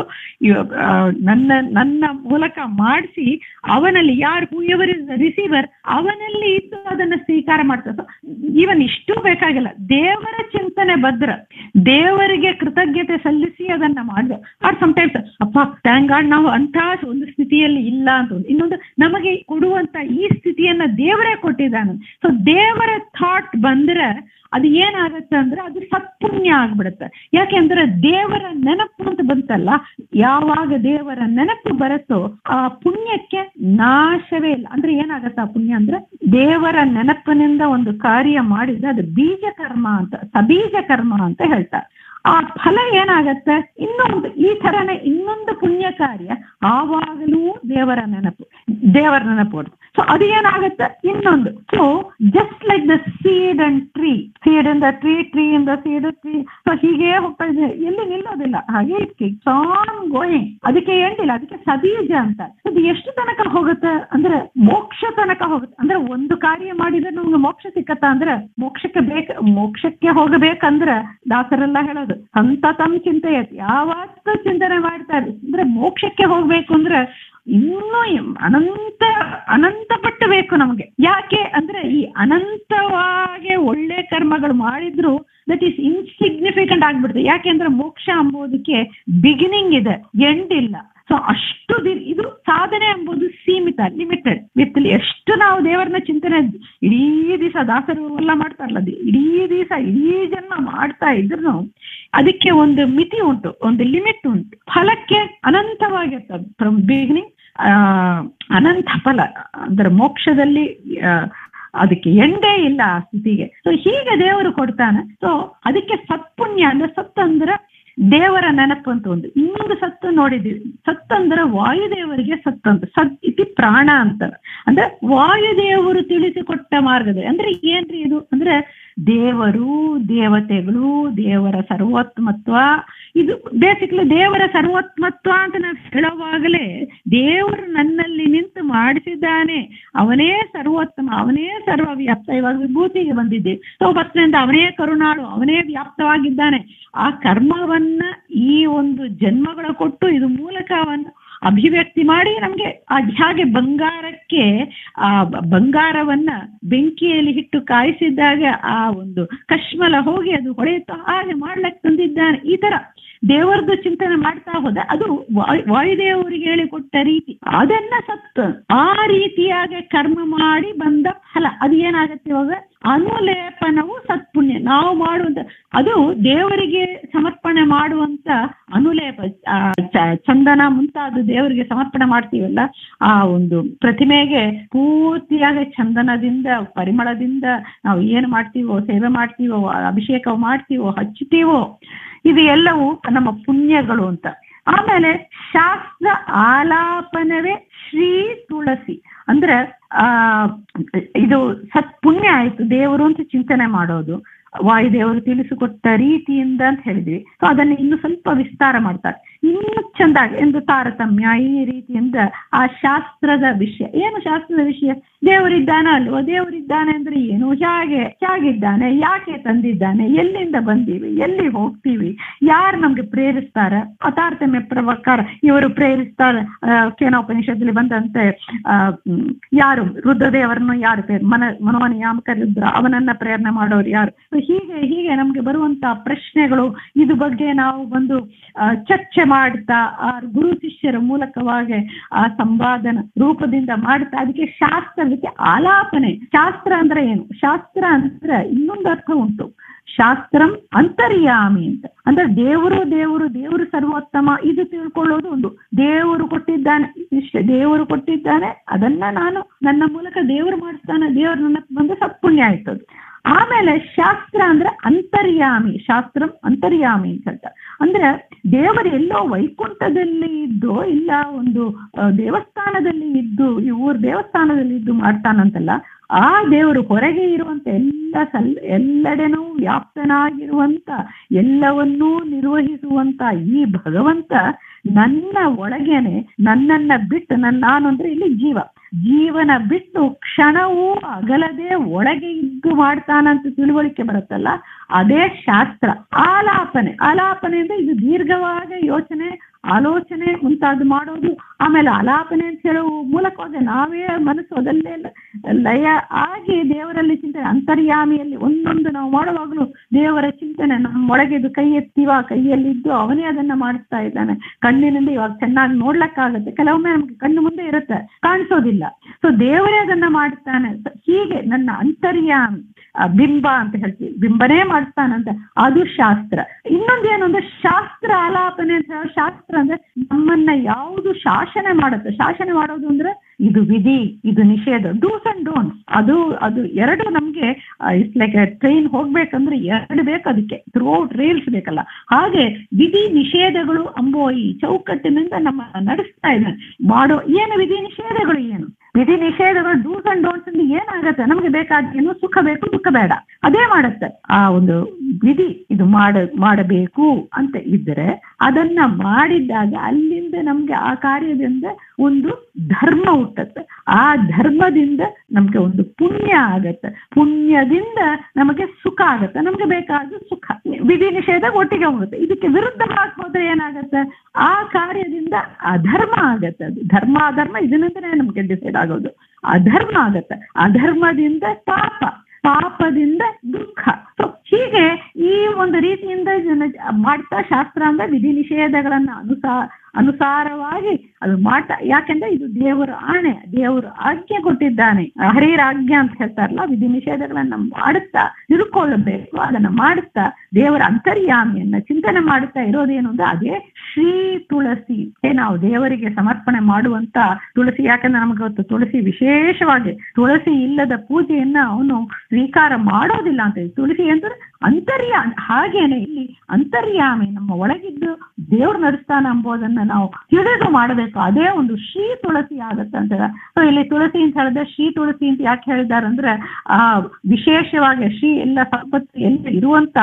ನನ್ನ ಮೂಲಕ ಮಾಡಿಸಿ ಅವನಲ್ಲಿ ಯಾರು ಹೂಎವರ್ ಇಸ್ ರಿಸೀವರ್ ಅವನಲ್ಲಿ ಇದ್ದು ಅದನ್ನ ಸ್ವೀಕಾರ ಮಾಡ್ತಾರೆ. ಈವನ್ ಇಷ್ಟು ಬೇಕಾಗಿಲ್ಲ, ದೇವರ ಚಿಂತನೆ ಭದ್ರ, ದೇವರಿಗೆ ಕೃತಜ್ಞತೆ ಸಲ್ಲಿಸಿ ಅದನ್ನ ಮಾಡಿದೆ. ಆರ್ ಸಮಟೈಮ್ಸ್ ಅಪ್ಪ ಥ್ಯಾಂಕ್ ಗಾಡ್ ನಾವು ಅಂತ ಒಂದು ಸ್ಥಿತಿಯಲ್ಲಿ ಇಲ್ಲ ಅಂತ, ಇನ್ನೊಂದು ನಮಗೆ ಕೊಡುವಂತ ಈ ಸ್ಥಿತಿಯನ್ನ ದೇವರೇ ಕೊಟ್ಟಿದ್ದಾನೆ. ಸೊ ದೇವರ ಥಾಟ್ ಬಂದ್ರೆ ಅದು ಏನಾಗತ್ತೆ ಅಂದ್ರೆ ಅದು ಸತ್ಪುಣ್ಯ ಆಗ್ಬಿಡುತ್ತೆ. ಯಾಕೆಂದ್ರೆ ದೇವರ ನೆನಪು ಅಂತ ಬಂತಲ್ಲ, ಯಾವಾಗ ದೇವರ ನೆನಪು ಬರುತ್ತೋ ಆ ಪುಣ್ಯಕ್ಕೆ ನಾಶವೇ ಇಲ್ಲ. ಅಂದ್ರೆ ಏನಾಗತ್ತೆ ಆ ಪುಣ್ಯ ಅಂದ್ರೆ ದೇವರ ನೆನಪಿನಿಂದ ಒಂದು ಕಾರ್ಯ ಮಾಡಿದ್ರೆ ಅದು ಬೀಜ ಕರ್ಮ ಅಂತ, ಸಬೀಜ ಕರ್ಮ ಅಂತ ಹೇಳ್ತಾರೆ. ಆ ಫಲ ಏನಾಗತ್ತೆ, ಈ ಥರನೇ ಇನ್ನೊಂದು ಪುಣ್ಯ ಕಾರ್ಯ ಆವಾಗಲೂ ದೇವರ ನೆನಪು ಕೊಡುತ್ತೆ. ಸೊ ಅದು ಏನಾಗತ್ತೆ ಇನ್ನೊಂದು. So just like the seed and tree in the tree in the seed tree. So ಹೀಗೆ ಹೋಗ್ತಾ ಇದೆ, ಎಲ್ಲಿ ನಿಲ್ಲೋದಿಲ್ಲ, ಹಾಗೆ ಇಟ್ಸ್ ಆನ್ ಗೋಯಿಂಗ್. ಅದಕ್ಕೆ ಎಂಡಿಲ್ಲ, ಅದಕ್ಕೆ ಸಬೀಜ ಅಂತ. ಅದು ಎಷ್ಟು ತನಕ ಹೋಗುತ್ತೆ ಅಂದ್ರೆ ಮೋಕ್ಷ ತನಕ ಹೋಗುತ್ತೆ. ಅಂದ್ರೆ ಒಂದು ಕಾರ್ಯ ಮಾಡಿದ್ರೆ ನಮ್ಗೆ ಮೋಕ್ಷ ಸಿಕ್ಕತ್ತಾ ಅಂದ್ರೆ ಮೋಕ್ಷಕ್ಕೆ ಹೋಗಬೇಕಂದ್ರೆ ದಾಸರೆಲ್ಲ ಹೇಳೋದು ಸಂತತಂ ಚಿಂತೆಯತ್, ಯಾವತ್ತೂ ಚಿಂತನೆ ಮಾಡ್ತಾರೆ. ಅಂದ್ರೆ ಮೋಕ್ಷಕ್ಕೆ ಹೋಗ್ಬೇಕು ಅಂದ್ರೆ ಇನ್ನೂ ಅನಂತ ಪಟ್ಟು ಬೇಕು ನಮಗೆ. ಯಾಕೆ ಅಂದ್ರೆ ಈ ಅನಂತವಾಗಿ ಒಳ್ಳೆ ಕರ್ಮಗಳು ಮಾಡಿದ್ರು ದಟ್ ಈಸ್ ಇನ್ಸಿಗ್ನಿಫಿಕೆಂಟ್ ಆಗ್ಬಿಡುತ್ತೆ. ಯಾಕೆಂದ್ರೆ ಮೋಕ್ಷ ಅಂಬೋದಕ್ಕೆ ಬಿಗಿನಿಂಗ್ ಇದೆ, ಎಂಡ್ ಇಲ್ಲ. ಸೊ ಅಷ್ಟು ಇದು ಸಾಧನೆ ಎಂಬುದು ಸೀಮಿತ, ಲಿಮಿಟೆಡ್. ಎಷ್ಟು ನಾವು ದೇವರನ್ನ ಚಿಂತನೆ ಇಡೀ ದಿವಸ ದಾಸರು ಎಲ್ಲ ಮಾಡ್ತಾರಲ್ಲ, ಇಡೀ ದಿವಸ ಇಡೀ ಜನ್ಮ ಮಾಡ್ತಾ ಇದ್ರು ಅದಕ್ಕೆ ಒಂದು ಮಿತಿ ಉಂಟು, ಒಂದು ಲಿಮಿಟ್ ಉಂಟು. ಫಲಕ್ಕೆ ಅನಂತವಾಗಿರ್ತದೆ. ಫ್ರಮ್ ಬಿಗಿನಿಂಗ್ ಅನಂತ ಫಲ ಅಂದ್ರೆ ಮೋಕ್ಷದಲ್ಲಿ ಅದಕ್ಕೆ ಎಂಡೇ ಇಲ್ಲ ಆ ಸ್ಥಿತಿಗೆ. ಸೊ ಹೀಗೆ ದೇವರು ಕೊಡ್ತಾನೆ. ಸೊ ಅದಕ್ಕೆ ಸತ್ಪುಣ್ಯ ಅಂದ್ರೆ ಸತ್ತಂದ್ರೆ ದೇವರ ನೆನಪು ಅಂತ ಒಂದು. ಇನ್ನೊಂದು ಸತ್ತು ನೋಡಿದ್ದೀವಿ, ಸತ್ತಂದ್ರೆ ವಾಯುದೇವರಿಗೆ ಸತ್ತಂತ, ಸತ್ ಇತಿ ಪ್ರಾಣ ಅಂತಾರೆ. ಅಂದ್ರೆ ವಾಯುದೇವರು ತಿಳಿಸಿಕೊಟ್ಟ ಮಾರ್ಗದ ಅಂದ್ರೆ ಏನ್ರಿ ಇದು ಅಂದ್ರೆ ದೇವರು, ದೇವತೆಗಳು, ದೇವರ ಸರ್ವೋತ್ತಮತ್ವ. ಇದು ಬೇಸಿಕ್ಲಿ ದೇವರ ಸರ್ವೋತ್ತಮತ್ವ ಅಂತ ನಾವು ಹೇಳುವಾಗಲೇ ದೇವರು ನನ್ನಲ್ಲಿ ನಿಂತು ಮಾಡಿಸಿದ್ದಾನೆ, ಅವನೇ ಸರ್ವೋತ್ತಮ, ಅವನೇ ಸರ್ವವ್ಯಾಪ್ತ. ಇವಾಗ ವಿಭೂತಿಗೆ ಬಂದಿದ್ದೇವೆ, ಸೊ ಫಸ್ಟ್ನಿಂದ ಅವನೇ ಕರುಣಾಳು, ಅವನೇ ವ್ಯಾಪ್ತವಾಗಿದ್ದಾನೆ. ಆ ಕರ್ಮವನ್ನ ಈ ಒಂದು ಜನ್ಮಗಳ ಕೊಟ್ಟು ಇದು ಮೂಲಕವನ್ನು ಅಭಿವ್ಯಕ್ತಿ ಮಾಡಿ ನಮ್ಗೆ ಹಾಗೆ ಬಂಗಾರವನ್ನ ಬೆಂಕಿಯಲ್ಲಿ ಇಟ್ಟು ಕಾಯಿಸಿದಾಗ ಆ ಒಂದು ಕಶ್ಮಲ ಹೋಗಿ ಅದು ಹೊಳೆಯುತ್ತಾ ಹಾಗೆ ಮಾಡ್ಲಿಕ್ಕೆ ತಂದಿದ್ದಾನೆ. ಈ ತರ ದೇವರದ್ದು ಚಿಂತನೆ ಮಾಡ್ತಾ ಹೋದ ಅದು ವಾಯುದೇವರಿಗೆ ಹೇಳಿಕೊಟ್ಟ ರೀತಿ, ಅದನ್ನ ಸತ್ತು ಆ ರೀತಿಯಾಗಿ ಕರ್ಮ ಮಾಡಿ ಬಂದ ಫಲ ಅದು ಏನಾಗತ್ತೆ ಇವಾಗ ಅನುಲೇಪನವು ಸತ್ಪುಣ್ಯ. ನಾವು ಮಾಡುವಂತ ಅದು ದೇವರಿಗೆ ಸಮರ್ಪಣೆ ಮಾಡುವಂತ ಅನುಲೇಪ, ಚಂದನ ಮುಂತಾದ ದೇವರಿಗೆ ಸಮರ್ಪಣೆ ಮಾಡ್ತೀವಲ್ಲ, ಆ ಒಂದು ಪ್ರತಿಮೆಗೆ ಪೂರ್ತಿಯಾಗಿ ಚಂದನದಿಂದ ಪರಿಮಳದಿಂದ ನಾವು ಏನು ಮಾಡ್ತೀವೋ, ಸೇವೆ ಮಾಡ್ತೀವೋ, ಅಭಿಷೇಕ ಮಾಡ್ತೀವೋ, ಹಚ್ಚುತ್ತೀವೋ, ಇದು ಎಲ್ಲವೂ ನಮ್ಮ ಪುಣ್ಯಗಳು ಅಂತ. ಆಮೇಲೆ ಶಾಸ್ತ್ರ ಆಲಾಪನವೇ ಶ್ರೀ ತುಳಸಿ ಅಂದ್ರೆ ಇದು ಸತ್ಪುಣ್ಯ ಆಯ್ತು ದೇವರು ಅಂತ ಚಿಂತನೆ ಮಾಡೋದು, ವಾಯುದೇವರು ತಿಳಿಸಿಕೊಟ್ಟ ರೀತಿಯಿಂದ ಅಂತ ಹೇಳಿದ್ವಿ. ಸೊ ಅದನ್ನು ಇನ್ನು ಸ್ವಲ್ಪ ವಿಸ್ತಾರ ಮಾಡ್ತಾರೆ, ಇನ್ನು ಚಂದಾಗಿ ಎಂದು ತಾರತಮ್ಯ ಈ ರೀತಿಯಿಂದ ಆ ಶಾಸ್ತ್ರದ ವಿಷಯ. ಏನು ಶಾಸ್ತ್ರದ ವಿಷಯ? ದೇವರಿದ್ದಾನೆ ಅಲ್ವೋ, ದೇವರಿದ್ದಾನೆ ಅಂದ್ರೆ ಏನು, ಹೇಗಿದ್ದಾನೆ, ಯಾಕೆ ತಂದಿದ್ದಾನೆ, ಎಲ್ಲಿಂದ ಬಂದೀವಿ, ಎಲ್ಲಿ ಹೋಗ್ತೀವಿ, ಯಾರು ನಮ್ಗೆ ಪ್ರೇರಿಸ್ತಾರೆ, ಆ ತಾರತಮ್ಯ ಪ್ರಕಾರ ಇವರು ಪ್ರೇರಿಸ್ತಾರೆ. ಕೇನೋಪನಿಷತ್ತಲ್ಲಿ ಬಂದಂತೆ ಯಾರು ರುದ್ರದೇವರನ್ನು ಯಾರು ಮನೋನಿಯಾಮಕ ರುದ್ರ, ಅವನನ್ನ ಪ್ರೇರಣೆ ಮಾಡೋರು ಯಾರು, ಹೀಗೆ ನಮ್ಗೆ ಬರುವಂತ ಪ್ರಶ್ನೆಗಳು, ಇದ್ರ ಬಗ್ಗೆ ನಾವು ಬಂದು ಚರ್ಚೆ ಮಾಡ್ತಾ ಆ ಗುರು ಶಿಷ್ಯರ ಮೂಲಕವಾಗಿ ಆ ಸಂವಾದನ ರೂಪದಿಂದ ಮಾಡ್ತಾ ಅದಕ್ಕೆ ಶಾಸ್ತ್ರಕ್ಕೆ ಆಲಾಪನೆ. ಶಾಸ್ತ್ರ ಅಂದ್ರೆ ಏನು? ಶಾಸ್ತ್ರ ಅಂದ್ರೆ ಇನ್ನೊಂದು ಅರ್ಥ ಉಂಟು, ಶಾಸ್ತ್ರಂ ಅಂತರ್ಯಾಮಿ ಅಂತ. ಅಂದ್ರೆ ದೇವರು ಸರ್ವೋತ್ತಮ ಇದು ತಿಳ್ಕೊಳ್ಳೋದು ಒಂದು. ದೇವರು ಕೊಟ್ಟಿದ್ದಾನೆ ಅದನ್ನ ನಾನು ನನ್ನ ಮೂಲಕ ದೇವರು ಮಾಡಿಸ್ತಾನೆ, ದೇವರು ನನ್ನ ಬಂದು ಸತ್ಪುಣ್ಯ ಆಯ್ತದು. ಆಮೇಲೆ ಶಾಸ್ತ್ರ ಅಂದ್ರೆ ಅಂತರ್ಯಾಮಿ, ಶಾಸ್ತ್ರಂ ಅಂತರ್ಯಾಮಿ ಅಂತ ಹೇಳ್ತಾರೆ. ಅಂದ್ರೆ ದೇವರು ಎಲ್ಲೋ ವೈಕುಂಠದಲ್ಲಿ ಇದ್ದು, ಇಲ್ಲ ಒಂದು ದೇವಸ್ಥಾನದಲ್ಲಿ ಇದ್ದು, ಈ ಊರ್ ದೇವಸ್ಥಾನದಲ್ಲಿ ಇದ್ದು ಮಾಡ್ತಾನಂತಲ್ಲ, ಆ ದೇವರು ಹೊರಗೆ ಇರುವಂತ ಎಲ್ಲೆಡೆನೂ ವ್ಯಾಪ್ತನಾಗಿರುವಂತ, ಎಲ್ಲವನ್ನೂ ನಿರ್ವಹಿಸುವಂತ ಈ ಭಗವಂತ ನನ್ನ ಒಳಗೇನೆ ನನ್ನನ್ನ ಬಿಟ್ಟು, ನಾನು ಅಂದ್ರೆ ಇಲ್ಲಿ ಜೀವನ ಬಿಟ್ಟು ಕ್ಷಣವೂ ಅಗಲದೆ ಒಳಗೆ ಇದ್ದು ಮಾಡ್ತಾನಂತ ತಿಳುವಳಿಕೆ ಬರುತ್ತಲ್ಲ, ಅದೇ ಶಾಸ್ತ್ರ. ಆಲಾಪನೆ ಅಂದ್ರೆ ಇದು ದೀರ್ಘವಾಗಿ ಆಲೋಚನೆ ಮುಂತಾದ್ದು ಮಾಡೋದು. ಆಮೇಲೆ ಆಲಾಪನೆ ಅಂತ ಹೇಳೋ ಮೂಲಕವಾಗಿ ನಾವೇ ಮನಸ್ಸು ಅದಲ್ಲೇ ಲಯ ಆಗಿ ದೇವರಲ್ಲಿ ಚಿಂತನೆ, ಅಂತರ್ಯಾಮಿಯಲ್ಲಿ ಒಂದೊಂದು ನಾವು ಮಾಡುವಾಗಲೂ ದೇವರ ಚಿಂತನೆ ನಮ್ಮ ಒಳಗಿದ್ದು, ಕೈ ಎತ್ತೀವ, ಕೈಯಲ್ಲಿದ್ದು ಅವನೇ ಅದನ್ನ ಮಾಡಿಸ್ತಾ ಇದ್ದಾನೆ. ಕಣ್ಣಿನಿಂದ ಇವಾಗ ಚೆನ್ನಾಗಿ ನೋಡ್ಲಕ್ಕಾಗತ್ತೆ, ಕೆಲವೊಮ್ಮೆ ನಮ್ಗೆ ಕಣ್ಣು ಮುಂದೆ ಇರುತ್ತೆ, ಕಾಣಿಸೋದಿಲ್ಲ. ಸೊ ದೇವರೇ ಅದನ್ನ ಮಾಡ್ತಾನೆ. ಹೀಗೆ ನನ್ನ ಅಂತರ್ಯಾಮಿ ಬಿಂಬ ಅಂತ ಹೇಳ್ತೀವಿ, ಬಿಂಬನೇ ಮಾಡಿಸ್ತಾನಂತ, ಅದು ಶಾಸ್ತ್ರ. ಇನ್ನೊಂದೇನು ಅಂದ್ರೆ ಶಾಸ್ತ್ರ ಆಲಾಪನೆ ಅಂತ ಹೇಳೋ. ಶಾಸ್ತ್ರ ಅಂದ್ರೆ ನಮ್ಮನ್ನ ಯಾವುದು ಶಾಸನ ಮಾಡುತ್ತೆ. ಶಾಸನ ಮಾಡೋದು ಅಂದ್ರೆ ಇದು ವಿಧಿ, ಇದು ನಿಷೇಧ, ಡೂಸ್ ಅಂಡ್ ಡೋಂಟ್ಸ್. ಅದು ಎರಡು ನಮ್ಗೆ ಇಟ್ಸ್ ಲೈಕ್ ಟ್ರೈನ್ ಹೋಗ್ಬೇಕಂದ್ರೆ ಎರಡು ಬೇಕು, ಅದಕ್ಕೆ ಥ್ರೂಔಟ್ ರೈಲ್ಸ್ ಬೇಕಲ್ಲ. ಹಾಗೆ ವಿಧಿ ನಿಷೇಧಗಳು ಅಂಬೋ ಈ ಚೌಕಟ್ಟಿನಿಂದ ನಮ್ಮ ನಡೆಸ್ತಾ ಇದ್ದಾನೆ. ಮಾಡೋ ಏನು ವಿಧಿ ನಿಷೇಧಗಳು, ಏನು ವಿಧಿ ನಿಷೇಧಗಳು, ಡೂಸ್ ಅಂಡ್ ಡೋಂಟ್ಸ್ ಅಂದ್ರೆ ಏನಾಗತ್ತೆ, ನಮ್ಗೆ ಬೇಕಾದೇನು ಸುಖ ಬೇಕು, ದುಃಖ ಬೇಡ, ಅದೇ ಮಾಡುತ್ತೆ. ಆ ಒಂದು ವಿಧಿ ಇದು ಮಾಡಬೇಕು ಅಂತ ಇದ್ರೆ ಅದನ್ನ ಮಾಡಿದ್ದಾಗ ಅಲ್ಲಿಂದ ನಮ್ಗೆ ಆ ಕಾರ್ಯದಿಂದ ಒಂದು ಧರ್ಮ ಹುಟ್ಟತ್ತೆ. ಆ ಧರ್ಮದಿಂದ ನಮ್ಗೆ ಒಂದು ಪುಣ್ಯ ಆಗತ್ತೆ, ಪುಣ್ಯದಿಂದ ನಮಗೆ ಸುಖ ಆಗತ್ತೆ, ನಮ್ಗೆ ಬೇಕಾದ ಸುಖ. ವಿಧಿ ನಿಷೇಧ ಒಟ್ಟಿಗೆ ಹೋಗುತ್ತೆ. ಇದಕ್ಕೆ ವಿರುದ್ಧವಾಗಿ ಹೋದ್ರೆ ಏನಾಗತ್ತೆ, ಆ ಕಾರ್ಯದಿಂದ ಅಧರ್ಮ ಆಗತ್ತೆ. ಅದು ಧರ್ಮ ಅಧರ್ಮ ಇದರಿಂದನೇ ನಮ್ಗೆ ಡಿಸೈಡ್ ಆಗೋದು. ಅಧರ್ಮ ಆಗತ್ತೆ, ಅಧರ್ಮದಿಂದ ಪಾಪದಿಂದ ದುಃಖ. ಸೊ ಹೀಗೆ ಈ ಒಂದು ರೀತಿಯಿಂದ ಮಾಡ್ತಾ ಶಾಸ್ತ್ರ ಅಂದ್ರೆ ವಿಧಿ ನಿಷೇಧಗಳನ್ನ ಅನುಸಾರವಾಗಿ ಅದು ಮಾಡ್ತಾ, ಯಾಕೆಂದ್ರೆ ಇದು ದೇವರ ಆಣೆ, ದೇವರು ಆಜ್ಞೆ ಕೊಟ್ಟಿದ್ದಾನೆ. ಹರಿರ ಆಜ್ಞೆ ಅಂತ ಹೇಳ್ತಾರಲ್ಲ, ವಿಧಿ ನಿಷೇಧಗಳನ್ನ ಮಾಡುತ್ತಾ ತಿಳ್ಕೊಳ್ಳಬೇಕು, ಅದನ್ನ ಮಾಡುತ್ತಾ ದೇವರ ಅಂತರ್ಯಾಮಿಯನ್ನ ಚಿಂತನೆ ಮಾಡುತ್ತಾ ಇರೋದೇನು ಅಂದ್ರೆ ಅದೇ ಶ್ರೀ ತುಳಸಿ. ನಾವು ದೇವರಿಗೆ ಸಮರ್ಪಣೆ ಮಾಡುವಂತ ತುಳಸಿ. ಯಾಕಂದ್ರೆ ನಮ್ಗೆ ಗೊತ್ತು ತುಳಸಿ ವಿಶೇಷವಾಗಿ, ತುಳಸಿ ಇಲ್ಲದ ಪೂಜೆಯನ್ನ ಅವನು ಸ್ವೀಕಾರ ಮಾಡೋದಿಲ್ಲ ಅಂತ. ತುಳಸಿ ಅಂದ್ರೆ ಅಂತರ್ಯಾಮಿ. ಹಾಗೇನೆ ಇಲ್ಲಿ ಅಂತರ್ಯಾಮಿ ನಮ್ಮ ಒಳಗಿದ್ದು ದೇವ್ರು ನಡೆಸ್ತಾನ ಎಂಬುದನ್ನ ನಾವು ತಿಳಿದು ಮಾಡಬೇಕು. ಅದೇ ಒಂದು ಶ್ರೀ ತುಳಸಿ ಆಗತ್ತೆ ಅಂತ. ಸೊ ಇಲ್ಲಿ ತುಳಸಿ ಅಂತ ಹೇಳಿದ್ರೆ ಶ್ರೀ ತುಳಸಿ ಅಂತ ಯಾಕೆ ಹೇಳಿದ್ದಾರೆ ಅಂದ್ರೆ ವಿಶೇಷವಾಗಿ ಶ್ರೀ ಎಲ್ಲ ಸಂಪತ್ತು ಎಲ್ಲ ಇರುವಂತ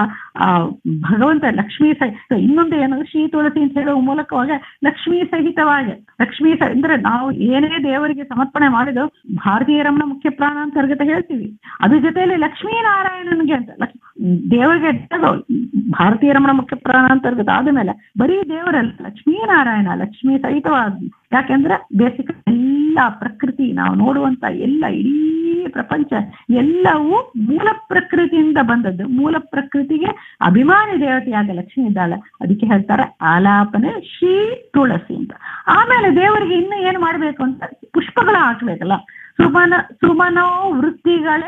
ಭಗವಂತ ಲಕ್ಷ್ಮೀ ಸಹಿತ. ಇನ್ನೊಂದು ಏನಂದ್ರೆ ಶ್ರೀ ತುಳಸಿ ಅಂತ ಹೇಳುವ ಮೂಲಕವಾಗಿ ಲಕ್ಷ್ಮೀ ಸಹಿತವಾಗಿ, ಅಂದ್ರೆ ನಾವು ಏನೇ ದೇವರಿಗೆ ಸಮರ್ಪಣೆ ಮಾಡಿದೋ ಭಾರತೀಯ ರಮಣ ಮುಖ್ಯ ಪ್ರಾಣ ಅಂತರ್ಗತ ಹೇಳ್ತೀವಿ, ಅದ್ರ ಜೊತೆಯಲ್ಲಿ ಲಕ್ಷ್ಮೀನಾರಾಯಣನಿಗೆ ಅಂತ ದೇವರಿಗೆ ಭಾರತೀಯ ರಮಣ ಮುಖ್ಯ ಪ್ರಾಣ ಅಂತರ್ಗತ ಆದ್ಮೇಲೆ ಬರೀ ದೇವರಲ್ಲ, ಲಕ್ಷ್ಮೀನಾರಾಯಣ ಲಕ್ಷ್ಮೀ ಸಹಿತವಾದ. ಯಾಕೆಂದ್ರೆ ಬೇಸಿಕ್ ಎಲ್ಲ ಎಲ್ಲ ಪ್ರಕೃತಿ, ನಾವು ನೋಡುವಂತ ಎಲ್ಲ ಇಡೀ ಪ್ರಪಂಚ ಎಲ್ಲವೂ ಮೂಲ ಪ್ರಕೃತಿಯಿಂದ ಬಂದದ್ದು. ಮೂಲ ಪ್ರಕೃತಿಗೆ ಅಭಿಮಾನಿ ದೇವತೆಯಾದ ಲಕ್ಷ್ಮಿ ಇದ್ದಾಳೆ, ಅದಕ್ಕೆ ಹೇಳ್ತಾರೆ ಆಲಾಪನೆ ಶ್ರೀ ತುಳಸಿ ಅಂತ. ಆಮೇಲೆ ದೇವರಿಗೆ ಇನ್ನು ಏನು ಮಾಡ್ಬೇಕು ಅಂತ ಪುಷ್ಪಗಳ ಹಾಕ್ಬೇಕಲ್ಲ. ಸುಮನೋವೃತ್ತಿಗಳೇ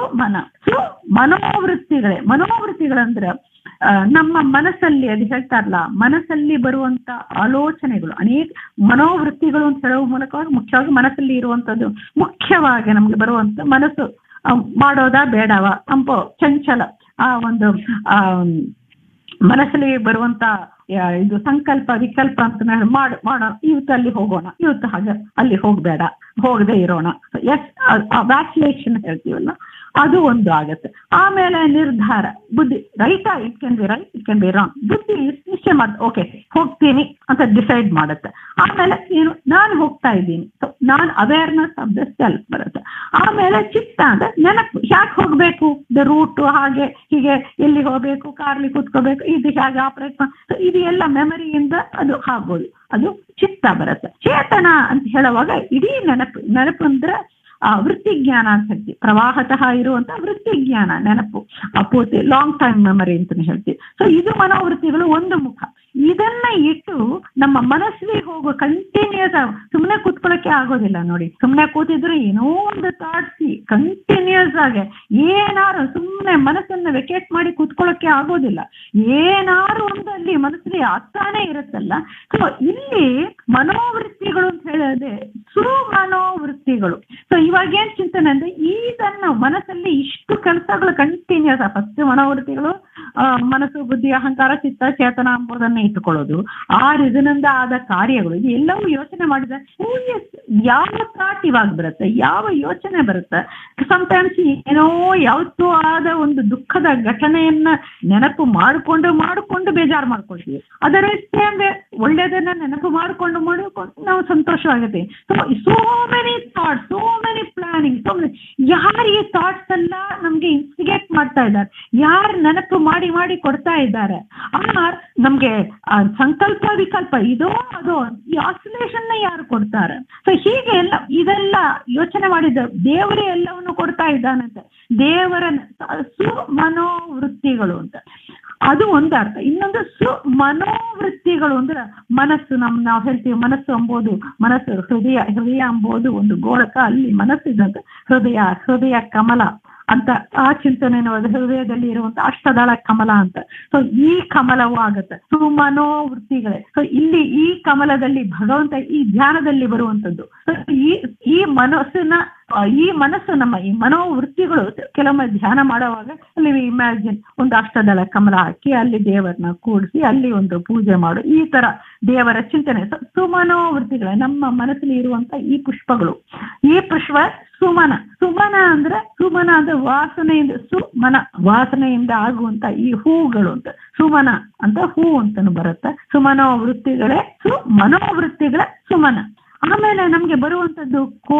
ಮನೋವೃತ್ತಿಗಳಂದ್ರೆ ನಮ್ಮ ಮನಸ್ಸಲ್ಲಿ, ಅದು ಹೇಳ್ತಾರಲ್ಲ, ಮನಸ್ಸಲ್ಲಿ ಬರುವಂತ ಆಲೋಚನೆಗಳು, ಅನೇಕ ಮನೋವೃತ್ತಿಗಳು ಅಂತ ಹೇಳುವ ಮೂಲಕವಾಗಿ ಮುಖ್ಯವಾಗಿ ಮನಸ್ಸಲ್ಲಿ ಇರುವಂತದ್ದು, ಮುಖ್ಯವಾಗಿ ನಮ್ಗೆ ಬರುವಂತ ಮನಸ್ಸು ಮಾಡೋದಾ ಬೇಡವಾ ಅಂಪೋ ಚಂಚಲ ಆ ಒಂದು ಮನಸ್ಸಲ್ಲಿ ಬರುವಂತ ಇದು ಸಂಕಲ್ಪ ವಿಕಲ್ಪ ಅಂತ ಮಾಡೋಣ, ಇವತ್ತು ಅಲ್ಲಿ ಹೋಗೋಣ, ಇವತ್ತು ಹಾಗೆ ಅಲ್ಲಿ ಹೋಗ್ಬೇಡ, ಹೋಗದೆ ಇರೋಣ, ವ್ಯಾಕ್ಸಿನೇಷನ್ ಹೇಳ್ತೀವಲ್ಲ, ಅದು ಒಂದು ಆಗತ್ತೆ. ಆಮೇಲೆ ನಿರ್ಧಾರ, ಬುದ್ಧಿ, ರೈಟಾ, it can be right, it can be wrong, ಬುದ್ಧಿ ನಿಶ್ಚಯ ಮಾಡ, ಓಕೆ ಹೋಗ್ತೀನಿ ಅಂತ ಡಿಸೈಡ್ ಮಾಡುತ್ತೆ. ಆಮೇಲೆ ಏನು, ನಾನು ಹೋಗ್ತಾ ಇದ್ದೀನಿ, ನಾನು ಅವೇರ್ನೆಸ್ ಆಫ್ ದ ಸೆಲ್ಫ್ ಬರುತ್ತೆ. ಆಮೇಲೆ ಚಿತ್ತ ಅಂದ್ರೆ ನೆನಪು, ಯಾಕೆ ಹೋಗ್ಬೇಕು, ದ ರೂಟ್, ಹಾಗೆ ಹೀಗೆ ಎಲ್ಲಿ ಹೋಗ್ಬೇಕು, ಕಾರ್ಲಿ ಕೂತ್ಕೋಬೇಕು, ಇದು ಹೇಗೆ ಆಪರೇಟ್ ಇದು ಎಲ್ಲ ಮೆಮರಿಯಿಂದ ಅದು ಆಗ್ಬೋದು, ಅದು ಚಿತ್ತ ಬರುತ್ತೆ. ಚೇತನ ಅಂತ ಹೇಳುವಾಗ ಇಡೀ ನೆನಪು ಅಂದ್ರೆ ವೃತ್ತಿ ಜ್ಞಾನ ಅಂತ ಹೇಳ್ತೀವಿ, ಪ್ರವಾಹತಃ ಇರುವಂತ ವೃತ್ತಿ ಜ್ಞಾನ, ನೆನಪು, ಪೂರ್ತಿ ಲಾಂಗ್ ಟೈಮ್ ಮೆಮರಿ ಅಂತ ಹೇಳ್ತೀವಿ. ಸೊ ಇದು ಮನೋವೃತ್ತಿಗಳು ಒಂದು ಮುಖ. ಇದನ್ನ ಇಟ್ಟು ನಮ್ಮ ಮನಸ್ಸಿಗೆ ಹೋಗೋ ಕಂಟಿನ್ಯೂಸ್, ಸುಮ್ಮನೆ ಕೂತ್ಕೊಳ್ಳೋಕೆ ಆಗೋದಿಲ್ಲ ನೋಡಿ. ಸುಮ್ಮನೆ ಕೂತಿದ್ರೆ ಏನೋ ಒಂದು ಥಾಟ್ಸ್ ಕಂಟಿನ್ಯೂಸ್ ಆಗಿ ಏನಾರು ಸುಮ್ಮನೆ ಮನಸ್ಸನ್ನ ವೆಕೇಟ್ ಮಾಡಿ ಕೂತ್ಕೊಳ್ಳೋಕೆ ಆಗೋದಿಲ್ಲ. ಏನಾರು ಒಂದು ಅಲ್ಲಿ ಮನಸ್ಸಿಗೆ ಆಗ್ತಾನೆ ಇರುತ್ತಲ್ಲ. ಸೊ ಇಲ್ಲಿ ಮನೋವೃತ್ತಿಗಳು ಅಂತ ಹೇಳಿದ್ರೆ ಸುಮನೋವೃತ್ತಿಗಳು. ಸೊ ಇವಾಗ ಏನ್ ಚಿಂತನೆ ಅಂದ್ರೆ, ಇದನ್ನ ಮನಸ್ಸಲ್ಲಿ ಇಷ್ಟು ಕೆಲಸಗಳು ಕಂಟಿನ್ಯೂಸ್, ಫಸ್ಟ್ ಮನೋವೃತ್ತಿಗಳು ಮನಸ್ಸು, ಬುದ್ಧಿ, ಅಹಂಕಾರ, ಚಿತ್ತ, ಚೇತನ ಎಂಬುದನ್ನ ಇಟ್ಟುಕೊಳ್ಳೋದು, ಇದರಿಂದ ಆದ ಕಾರ್ಯಗಳು, ಇದು ಎಲ್ಲವೂ ಯೋಚನೆ ಮಾಡಿದ್ರೆ ಯಾವ ಥಾಟ್ ಇವಾಗ ಬರುತ್ತೆ, ಯಾವ ಯೋಚನೆ ಬರುತ್ತೆ. ಸಮಟೈಮ್ಸ್ ಏನೋ ಯಾವತ್ತೂ ಆದ ಒಂದು ದುಃಖದ ಘಟನೆಯನ್ನ ನೆನಪು ಮಾಡಿಕೊಂಡು ಬೇಜಾರು ಮಾಡ್ಕೊಳ್ತೀವಿ. ಅದರ ಅಂದ್ರೆ ಒಳ್ಳೆಯದನ್ನ ನೆನಪು ಮಾಡಿಕೊಂಡು ನಾವು ಸಂತೋಷವಾಗುತ್ತೆ. So many thoughts, so many planning, ಯಾರು ಈ ಥಾಟ್ಸ್ ಎಲ್ಲ ನಮ್ಗೆ ಇನ್ಸ್ಟಿಗೇಟ್ ಮಾಡ್ತಾ ಇದ್ದಾರೆ, ಯಾರು ನೆನಪು ಮಾಡಿ ಕೊಡ್ತಾ ಇದ್ದಾರೆ, ನಮ್ಗೆ ಸಂಕಲ್ಪ ವಿಕಲ್ಪ ಇದೋ ಅದೋ ಈ ಆಸಿಲೇಷನ್ ಯಾರು ಕೊಡ್ತಾರೆ. ಸೊ ಹೀಗೆ ಎಲ್ಲ ಇದೆಲ್ಲ ಯೋಚನೆ ಮಾಡಿದ ದೇವರೇ ಎಲ್ಲವನ್ನು ಕೊಡ್ತಾ ಇದ್ದಾನಂತೆ. ದೇವರ ಸುಮನೋವೃತ್ತಿಗಳು ಅಂತ ಅದು ಒಂದು ಅರ್ಥ. ಇನ್ನೊಂದು ಸುಮನೋವೃತ್ತಿಗಳು ಅಂದ್ರೆ ಮನಸ್ಸು, ನಾವು ಹೇಳ್ತೀವಿ ಮನಸ್ಸು ಎಂಬುದು, ಮನಸ್ಸು ಹೃದಯ ಎಂಬುದು ಒಂದು ಗೋಳಕ, ಅಲ್ಲಿ ಮನಸ್ಸಿದಂತೆ ಹೃದಯ ಕಮಲ ಅಂತ ಆ ಚಿಂತನೆ ಹೃದಯದಲ್ಲಿ ಇರುವಂತ ಅಷ್ಟದಳ ಕಮಲ ಅಂತ. ಸೊ ಈ ಕಮಲವೂ ಆಗುತ್ತೆ ಸುಮನೋವೃತ್ತಿಗಳೇ. ಸೊ ಇಲ್ಲಿ ಈ ಕಮಲದಲ್ಲಿ ಭಗವಂತ ಈ ಧ್ಯಾನದಲ್ಲಿ ಬರುವಂತದ್ದು. ಈ ಮನಸ್ಸು ನಮ್ಮ ಈ ಮನೋವೃತ್ತಿಗಳು ಕೆಲವೊಮ್ಮೆ ಧ್ಯಾನ ಮಾಡುವಾಗ ಅಲ್ಲಿ ಇಮ್ಯಾಜಿನ್ ಒಂದು ಅಷ್ಟದಳ ಕಮಲ ಹಾಕಿ ಅಲ್ಲಿ ದೇವರನ್ನ ಕೂಡಿಸಿ ಅಲ್ಲಿ ಒಂದು ಪೂಜೆ ಮಾಡು, ಈ ತರ ದೇವರ ಚಿಂತನೆ. ಸುಮನೋವೃತ್ತಿಗಳೇ ನಮ್ಮ ಮನಸ್ಸಲ್ಲಿ ಇರುವಂತ ಈ ಪುಷ್ಪಗಳು. ಈ ಪುಷ್ಪ ಸುಮನ ಅಂದ್ರೆ ವಾಸನೆಯಿಂದ ಆಗುವಂತ ಈ ಹೂಗಳು ಅಂತ ಸುಮನ ಅಂತ ಹೂ ಅಂತಾನು ಬರುತ್ತೆ. ಸುಮನೋವೃತ್ತಿಗಳೇ ಮನೋವೃತ್ತಿಗಳೇ ಸುಮನ. ಆಮೇಲೆ ನಮ್ಗೆ ಬರುವಂತದ್ದು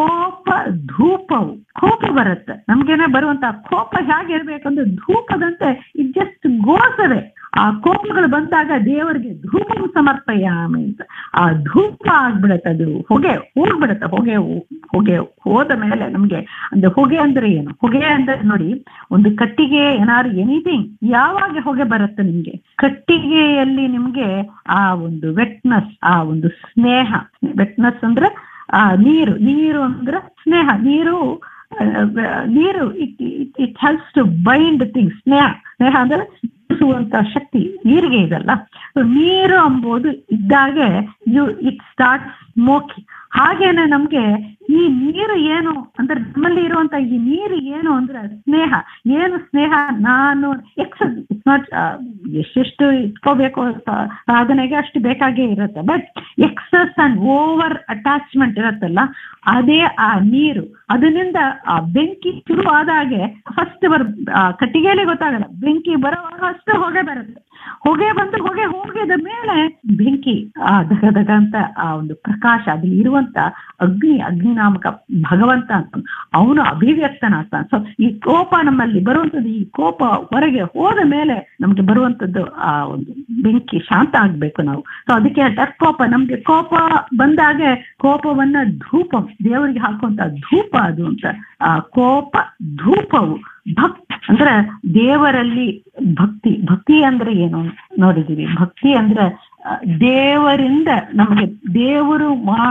ಕೋಪ ಬರುತ್ತೆ. ನಮ್ಗೇನೆ ಬರುವಂತ ಕೋಪ ಹೇಗಿರ್ಬೇಕಂದ್ರೆ ಧೂಪದಂತೆ ಇಟ್ ಜಸ್ಟ್ ಗೋಸ್ ಅವೇ. ಆ ಕೋಪಗಳು ಬಂದಾಗ ದೇವರಿಗೆ ಧೂಪ ಸಮರ್ಪಯಾಮಿ ಅಂತ ಆ ಧೂಪ ಆಗ್ಬಿಡತ್ತೆ, ಅದು ಹೊಗೆ ಹೋಗ್ಬಿಡತ್ತೆ. ಹೊಗೆ ಹೋದ ಮೇಲೆ ನಮ್ಗೆ ಅಂದ್ರೆ ಹೊಗೆ ಅಂದ್ರೆ ಏನು? ಹೊಗೆ ಅಂದ್ರೆ ನೋಡಿ, ಒಂದು ಕಟ್ಟಿಗೆ ಏನಾದ್ರು ಎನಿಥಿಂಗ್ ಯಾವಾಗ ಹೊಗೆ ಬರುತ್ತೆ ನಿಮ್ಗೆ, ಕಟ್ಟಿಗೆಯಲ್ಲಿ ನಿಮ್ಗೆ ಆ ಒಂದು ವೆಟ್ನೆಸ್, ಆ ಒಂದು ಸ್ನೇಹ. ವೆಟ್ನೆಸ್ ಅಂದ್ರೆ ನೀರು ಅಂದ್ರೆ ಸ್ನೇಹ. ನೀರು it helps to bind things. ಸ್ನೇಹ ಅಂದ್ರೆ ಶಕ್ತಿ ನೀರಿಗೆ ಇದಲ್ಲ. ನೀರು ಎಂಬುದು ಇದ್ದಾಗೆ ಇಟ್ ಸ್ಟಾರ್ಟ್ ಸ್ಮೋಕಿಂಗ್. ಹಾಗೇನೆ ನಮ್ಗೆ ಈ ನೀರು ಏನು ಅಂದ್ರೆ ನಮ್ಮಲ್ಲಿ ಇರುವಂತ ಈ ನೀರು ಏನು ಅಂದ್ರೆ ಸ್ನೇಹ. ಏನು ಸ್ನೇಹ? ನಾನು ಎಷ್ಟೆಷ್ಟು ಇಟ್ಕೋಬೇಕು ಸಾಧನೆಗೆ ಅಷ್ಟು ಬೇಕಾಗೇ ಇರುತ್ತೆ. But excess and over attachment ಇರುತ್ತಲ್ಲ, ಅದೇ ಆ ನೀರು. ಅದರಿಂದ ಆ ಬೆಂಕಿ ಶುರು ಆದಾಗೆ ಫಸ್ಟ್ ಕಟ್ಟಿಗೆಯಲ್ಲಿ ಗೊತ್ತಾಗಲ್ಲ, ಬೆಂಕಿ ಬರುವಾಗ ಅಷ್ಟು ಹೊಗೆ ಬರುತ್ತೆ. ಹೊಗೆ ಬಂದು ಹೋಗಿದ ಮೇಲೆ ಬೆಂಕಿ ದಗ ಅಂತ ಆ ಒಂದು ಪ್ರಕಾಶ, ಅದ್ರಲ್ಲಿ ಇರುವಂತ ಅಗ್ನಿ ನಾಮಕ ಭಗವಂತ ಅಂತ ಅವನು ಅಭಿವ್ಯಕ್ತನಾಗ್ತಾನೆ. ಸೊ ಈ ಕೋಪ ನಮ್ಮಲ್ಲಿ ಬರುವಂಥದ್ದು, ಈ ಕೋಪ ಹೊರಗೆ ಹೋದ ಮೇಲೆ ನಮ್ಗೆ ಬರುವಂಥದ್ದು ಆ ಒಂದು ಬೆಂಕಿ, ಶಾಂತ ಆಗ್ಬೇಕು ನಾವು. ಸೊ ಅದಕ್ಕೆ ಹೇಳ್ತಾರೆ ಕೋಪ. ನಮ್ಗೆ ಕೋಪ ಬಂದಾಗೆ ಕೋಪವನ್ನ ಧೂಪ, ದೇವರಿಗೆ ಹಾಕುವಂತ ಧೂಪ ಅದು ಅಂತ. ಆ ಕೋಪ ಧೂಪವು ಅಂದ್ರೆ ದೇವರಲ್ಲಿ ಭಕ್ತಿ. ಭಕ್ತಿ ಅಂದ್ರೆ ಏನು ನೋಡಿದೀವಿ. ಭಕ್ತಿ ಅಂದ್ರೆ ದೇವರಿಂದ ನಮಗೆ ದೇವರು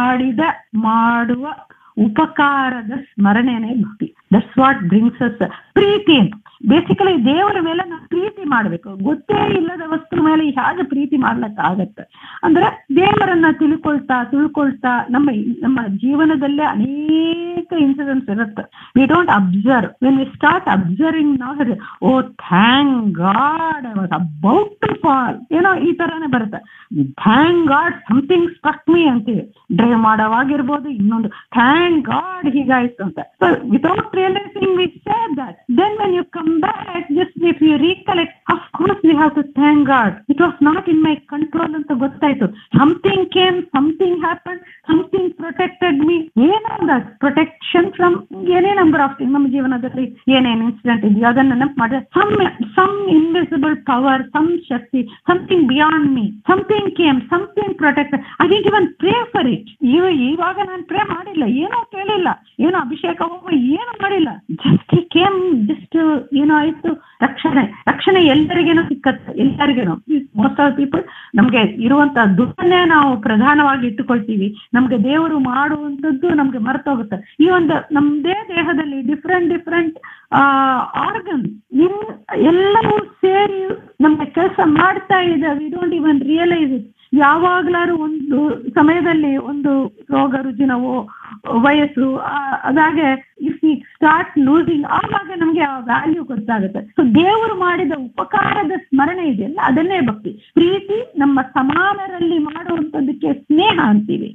ಮಾಡುವ ಉಪಕಾರದ ಸ್ಮರಣೆನೇ ಭಕ್ತಿ. ದಟ್ಸ್ ವಾಟ್ ಬ್ರಿಂಗ್ಸ್ ಅಸ್ ಪ್ರೀತಿ ಅಂತ. ಬೇಸಿಕಲಿ ದೇವರ ಮೇಲೆ ನಾವು ಪ್ರೀತಿ ಮಾಡ್ಬೇಕು. ಗೊತ್ತೇ ಇಲ್ಲದ ವಸ್ತು ಮೇಲೆ ಹೇಗೆ ಪ್ರೀತಿ ಮಾಡ್ಲಕ್ಕ ಆಗತ್ತೆ ಅಂದ್ರೆ ದೇವರನ್ನ ತಿಳ್ಕೊಳ್ತಾ ನಮ್ಮ ಜೀವನದಲ್ಲೇ ಅನೇಕ ಇನ್ಸಿಡೆಂಟ್ಸ್ ಇರುತ್ತೆ. We don't observe. When we start observing ನಾವು oh thank God I was about to fall, ಏನೋ ಈ ತರಾನೇ ಬರುತ್ತೆ. Thank God something struck me ಅಂತೀವಿ. ಡ್ರೈವ್ ಮಾಡೋವಾಗಿರ್ಬೋದು, ಇನ್ನೊಂದು ಥ್ಯಾಂಕ್ ಗಾಡ್ ಹೀಗಾಯ್ತು ಅಂತ. So without realising we say that. Then when you come back, just if you recollect, of course we have to thank God. It was not in my control ಅಂತ ಗೊತ್ತಾಯ್ತು. Something came, something happened, something protected me. ಏನೋ that protection from ಏನೇ number of thing ನಮ್ಮ ಜೀವನದಲ್ಲಿ ಏನೇನು incident ಇದೆಯೋ ಅದನ್ನ ನೆನಪು ಮಾಡಿದ್ರೆ some invisible power, some Shakti, something beyond me, something came, something protected. I didn't even pray for it. ಇವಾಗ ನಾನು ಪ್ರೇ ಮಾಡಿಲ್ಲ, ಏನೋ ಕೇಳಿಲ್ಲ, ಏನೋ ಅಭಿಷೇಕ ಹೋಮ ಏನೋ ಮಾಡಿಲ್ಲ. just came, just ಏನೋ ಆಯ್ತು. ರಕ್ಷಣೆ ಎಲ್ಲರಿಗೇನು ಸಿಕ್ಕತ್ತೆ, ಎಲ್ಲರಿಗೇನು. ಮೋಸ್ಟ್ ಆಫ್ ಪೀಪಲ್ ನಮ್ಗೆ ಇರುವಂತ ದುಃಖನೇ ನಾವು ಪ್ರಧಾನವಾಗಿ ಇಟ್ಟುಕೊಳ್ತೀವಿ. ನಮ್ಗೆ ದೇವರು ಮಾಡುವಂಥದ್ದು ನಮ್ಗೆ ಮರ್ತೋಗುತ್ತೆ. ಈ ಒಂದು ನಮ್ದೇ ದೇಹದಲ್ಲಿ ಡಿಫ್ರೆಂಟ್ ಆರ್ಗನ್ ಎಲ್ಲವೂ ಸೇರಿ ನಮ್ಗೆ ಕೆಲಸ ಮಾಡ್ತಾ ಇದೆ. We don't even realise it. ಯಾವಾಗ್ಲಾರು ಒಂದು ಸಮಯದಲ್ಲಿ ಒಂದು ರೋಗ ರುಜಿನವೋ ವಯಸ್ಸು ಅದಾಗೆ ಇಫ್ ವಿ ಸ್ಟಾರ್ಟ್ ಲೂಸಿಂಗ್, ಆವಾಗ ನಮ್ಗೆ ಆ ವ್ಯಾಲ್ಯೂ ಗೊತ್ತಾಗುತ್ತೆ. ಸೊ ದೇವರು ಮಾಡಿದ ಉಪಕಾರದ ಸ್ಮರಣೆ ಇದೆಯಲ್ಲ, ಅದನ್ನೇ ಭಕ್ತಿ. ಪ್ರೀತಿ ನಮ್ಮ ಸಮಾನರಲ್ಲಿ ಮಾಡುವಂಥದ್ದಕ್ಕೆ ಸ್ನೇಹ ಅಂತೀವಿ.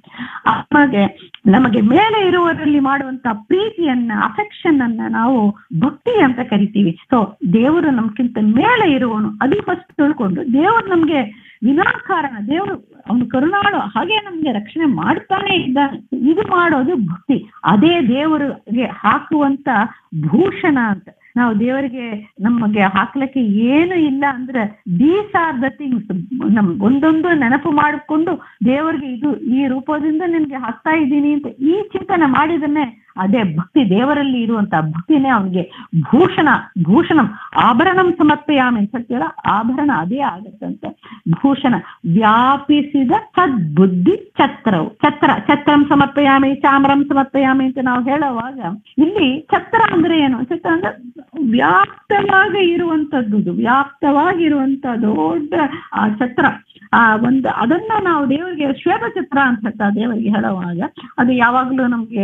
ನಮಗೆ ಮೇಲೆ ಇರುವವರಲ್ಲಿ ಮಾಡುವಂತ ಪ್ರೀತಿಯನ್ನ, ಅಫೆಕ್ಷನ್ ಅನ್ನ ನಾವು ಭಕ್ತಿ ಅಂತ ಕರಿತೀವಿ. ಸೊ ದೇವರು ನಮ್ಗಿಂತ ಮೇಲೆ ಇರುವವನು, ಅದು ಫಸ್ಟ್ ತಿಳ್ಕೊಂಡು ದೇವರು ನಮ್ಗೆ ವಿನಾಕಾರಣ, ದೇವರು ಅವನು ಕರುಣಾಳು, ಹಾಗೆ ನಮ್ಗೆ ರಕ್ಷಣೆ ಮಾಡ್ತಾನೆ ಇದ್ದಾನೆ. ಇದು ಮಾಡೋದು ಭಕ್ತಿ. ಅದೇ ದೇವರಿಗೆ ಹಾಕುವಂತ ಭೂಷಣ ಅಂತ. ನಾವು ದೇವರಿಗೆ ನಮಗೆ ಹಾಕ್ಲಿಕ್ಕೆ ಏನು ಇಲ್ಲ ಅಂದ್ರೆ ದೀಸ್ ಆರ್ ದ ಥಿಂಗ್ಸ್. ಒಂದೊಂದು ನೆನಪು ಮಾಡಿಕೊಂಡು ದೇವರಿಗೆ ಇದು ಈ ರೂಪದಿಂದ ನಿನ್ಗೆ ಹಾಕ್ತಾ ಇದ್ದೀನಿ ಅಂತ ಈ ಚಿಂತನೆ ಮಾಡಿದನ್ನೇ ಅದೇ ಭಕ್ತಿ. ದೇವರಲ್ಲಿ ಇರುವಂತ ಭಕ್ತಿನೇ ಅವನಿಗೆ ಭೂಷಣಂ ಆಭರಣಂ ಸಮರ್ಪಯಾಮಿ ಅಂತ ಹೇಳ್ತೀವಲ್ಲ, ಆಭರಣ ಅದೇ ಆಗತ್ತಂತ. ಭೂಷಣ ವ್ಯಾಪಿಸಿದ ಸದ್ಬುದ್ಧಿ ಛತ್ರಂ ಸಮರ್ಪಯಾಮಿ, ಚಾಮ್ರಂ ಸಮರ್ಪಯಾಮಿ ಅಂತ ನಾವು ಹೇಳುವಾಗ ಇಲ್ಲಿ ಛತ್ರ ಅಂದ್ರೆ ಏನು? ಛತ್ರ ಅಂದ್ರೆ ವ್ಯಾಪ್ತವಾಗಿ ಇರುವಂತ ದೊಡ್ಡ ಆ ಛತ್ರ. ಅದನ್ನ ನಾವು ದೇವರಿಗೆ ಶ್ವೇತ ಛತ್ರ ಅಂತ ಹೇಳ್ತಾ ದೇವರಿಗೆ ಹೇಳುವಾಗ, ಅದು ಯಾವಾಗ್ಲೂ ನಮ್ಗೆ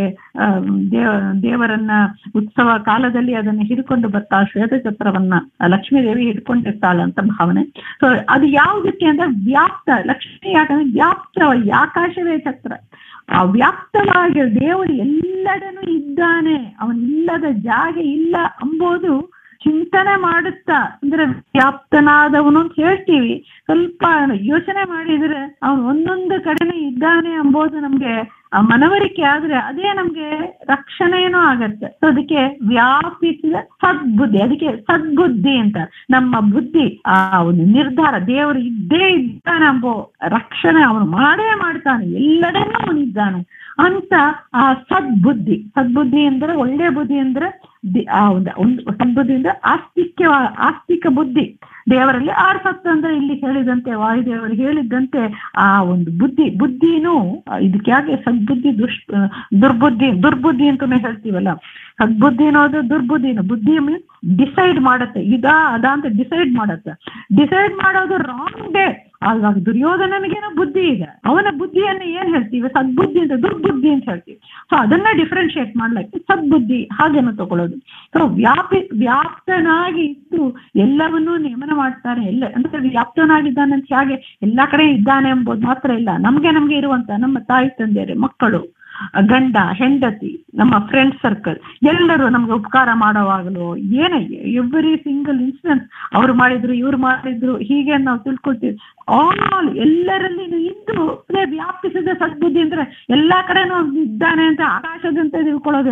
ದೇವರನ್ನ ಉತ್ಸವ ಕಾಲದಲ್ಲಿ ಅದನ್ನ ಹಿಡ್ಕೊಂಡು ಬರ್ತಾ ಶ್ವೇತ ಛತ್ರವನ್ನ ಲಕ್ಷ್ಮೀ ದೇವಿ ಹಿಡ್ಕೊಂಡಿರ್ತಾಳೆ ಅಂತ ಭಾವನೆ. ಸೊ ಅದು ಯಾವುದಕ್ಕೆ ಅಂದ್ರೆ ವ್ಯಾಪ್ತ. ಲಕ್ಷ್ಮೀ ಯಾಕಂದ್ರೆ ವ್ಯಾಪ್ತವಾಗಿ ಆಕಾಶವೇ ಛತ್ರ. ಆ ವ್ಯಾಪ್ತವಾಗಿ ದೇವರು ಎಲ್ಲೆಡನೂ ಇದ್ದಾನೆ, ಅವನಿಲ್ಲದ ಜಾಗ ಇಲ್ಲ ಅಂಬೋದು ಚಿಂತನೆ ಮಾಡುತ್ತಾ, ಅಂದ್ರೆ ವ್ಯಾಪ್ತನಾದವನು ಅಂತ ಹೇಳ್ತೀವಿ. ಸ್ವಲ್ಪ ಯೋಚನೆ ಮಾಡಿದ್ರೆ ಅವನು ಒಂದೊಂದು ಕಡೆನೇ ಇದ್ದಾನೆ ಎಂಬುದು ನಮ್ಗೆ ಮನವರಿಕೆ ಆದ್ರೆ ಅದೇ ನಮ್ಗೆ ರಕ್ಷಣೆನೂ ಆಗತ್ತೆ. ಸೊ ಅದಕ್ಕೆ ವ್ಯಾಪಿಸಿದ ಸದ್ಬುದ್ಧಿ, ಅದಕ್ಕೆ ಸದ್ಬುದ್ಧಿ ಅಂತ. ನಮ್ಮ ಬುದ್ಧಿ ಆ ಒಂದು ನಿರ್ಧಾರ, ದೇವರು ಇದ್ದೇ ಇದ್ದಾನೆ ಎಂಬೋ ರಕ್ಷಣೆ ಅವನು ಮಾಡೇ ಮಾಡ್ತಾನೆ, ಎಲ್ಲೆಡೆನೂ ಅವನಿದ್ದಾನೆ ಅಂತ ಆ ಸದ್ಬುದ್ಧಿ ಅಂದ್ರೆ ಒಳ್ಳೆ ಬುದ್ಧಿ ಅಂದ್ರೆ ಒಂದು ಸದ್ಬುದ್ಧಿ ಅಂದ್ರೆ ಆಸ್ತಿಕ ಬುದ್ಧಿ. ದೇವರಲ್ಲಿ ಆರ್ಸತ್ತು ಅಂದ್ರೆ ಇಲ್ಲಿ ಹೇಳಿದಂತೆ ವಾಯುದೇವರು ಹೇಳಿದ್ದಂತೆ ಆ ಒಂದು ಬುದ್ಧಿನೂ ಇದಕ್ಕೆ ಯಾಕೆ ಸದ್ಬುದ್ಧಿ ದುರ್ಬುದ್ಧಿ ಅಂತಾನೆ ಹೇಳ್ತೀವಲ್ಲ. ಸದ್ಬುದ್ಧಿ ಅನ್ನೋದು ದುರ್ಬುದ್ಧಿನ. ಬುದ್ಧಿ ಮೀನ್ಸ್ ಡಿಸೈಡ್ ಮಾಡತ್ತೆ, ಅದ ಅಂತ ಡಿಸೈಡ್ ಮಾಡತ್ತೆ. ಡಿಸೈಡ್ ಮಾಡೋದು ರಾಂಗ್ ಡೇ. ಆಗ ದುರ್ಯೋಧನನಿಗೇನೋ ಬುದ್ಧಿ ಇದೆ, ಅವನ ಬುದ್ಧಿಯನ್ನ ಏನ್ ಹೇಳ್ತೀವಿ? ಸದ್ಬುದ್ಧಿ ಅಂತ ದುರ್ಬುದ್ಧಿ ಅಂತ ಹೇಳ್ತೀವಿ. ಸೊ ಅದನ್ನ ಡಿಫ್ರೆನ್ಶಿಯೇಟ್ ಮಾಡ್ಲಿಕ್ಕೆ ಸದ್ಬುದ್ಧಿ ಹಾಗೇನು ತಗೊಳ್ಳೋದು. ಸೊ ವ್ಯಾಪ್ತನಾಗಿ ಇದ್ದು ಎಲ್ಲವನ್ನೂ ನೇಮನ ಮಾಡ್ತಾನೆ. ಅಂದ್ರೆ ವ್ಯಾಪ್ತನಾಗಿದ್ದಾನೆ ಅಂತ ಹೇಗೆ ಎಲ್ಲಾ ಕಡೆ ಇದ್ದಾನೆ ಎಂಬುದು ಮಾತ್ರ ಇಲ್ಲ, ನಮ್ಗೆ ಇರುವಂತ ನಮ್ಮ ತಾಯಿ ತಂದೆಯರು, ಮಕ್ಕಳು, ಗಂಡ ಹೆಂಡತಿ, ನಮ್ಮ ಫ್ರೆಂಡ್ ಸರ್ಕಲ್ ಎಲ್ಲರೂ ನಮ್ಗೆ ಉಪಕಾರ ಮಾಡೋವಾಗಲೂ ಏನೇ ಎವ್ರಿ ಸಿಂಗಲ್ ಇನ್ಸಿಡೆನ್ಸ್ ಅವ್ರು ಮಾಡಿದ್ರು ಇವ್ರು ಮಾಡಿದ್ರು ಹೀಗೆ ನಾವು ತಿಳ್ಕೊಳ್ತೀವಿ. ಆಲ್ ಎಲ್ಲರಲ್ಲಿ ಇದ್ದು ವ್ಯಾಪಿಸಿದ ಸದ್ಬುದ್ಧಿ ಅಂದ್ರೆ ಎಲ್ಲಾ ಕಡೆನೂ ಇದ್ದಾನೆ ಅಂತ ಆಕಾಶದಂತೆ ತಿಳ್ಕೊಳ್ಳೋದಿಲ್ಲ.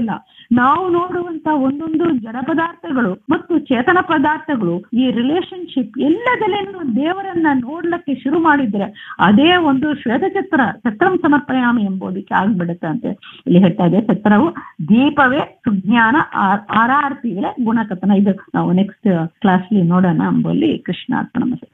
ನಾವು ನೋಡುವಂತ ಒಂದೊಂದು ಜಡ ಪದಾರ್ಥಗಳು ಮತ್ತು ಚೇತನ ಪದಾರ್ಥಗಳು ಈ ರಿಲೇಶನ್ಶಿಪ್ ಎಲ್ಲದಲ್ಲೇನು ದೇವರನ್ನ ನೋಡ್ಲಿಕ್ಕೆ ಶುರು ಮಾಡಿದ್ರೆ ಅದೇ ಒಂದು ಶ್ವೇತಚಿತ್ರ ಛತ್ರಂ ಸಮರ್ಪಯಾಮಿ ಎಂಬುದಕ್ಕೆ ಆಗ್ಬಿಡುತ್ತೆ ಅಂತ ಇಲ್ಲಿ ಹೇಳ್ತಾ ಇದೆ. ಛತ್ರವು ದೀಪವೇ ಸುಜ್ಞಾನ ಆರಾರ್ತಿಗಳ ಗುಣಕಥನ. ಇದು ನಾವು ನೆಕ್ಸ್ಟ್ ಕ್ಲಾಸ್ಲಿ ನೋಡೋಣ ಅಂಬಲ್ಲಿ. ಕೃಷ್ಣ ಅರ್ಪಣ.